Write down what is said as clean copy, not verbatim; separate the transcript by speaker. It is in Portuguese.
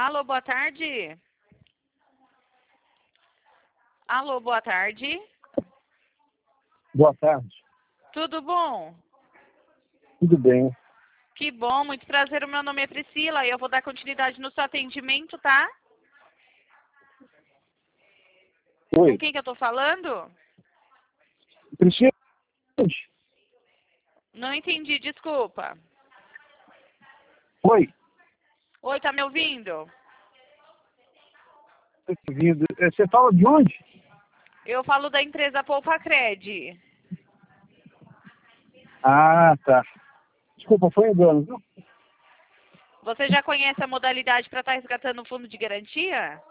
Speaker 1: Alô, boa tarde. Alô, boa tarde.
Speaker 2: Boa tarde.
Speaker 1: Tudo bom?
Speaker 2: Tudo bem.
Speaker 1: Que bom, muito prazer. O meu nome é Priscila e eu vou dar continuidade no seu atendimento, tá?
Speaker 2: Oi.
Speaker 1: Com quem que eu tô falando?
Speaker 2: Priscila?
Speaker 1: Não entendi, desculpa.
Speaker 2: Oi.
Speaker 1: Oi, tá me ouvindo?
Speaker 2: Tô ouvindo. Você fala de onde?
Speaker 1: Eu falo da empresa Poupa Cred.
Speaker 2: Ah, tá. Desculpa, foi engano, viu?
Speaker 1: Você já conhece a modalidade para estar resgatando o fundo de garantia?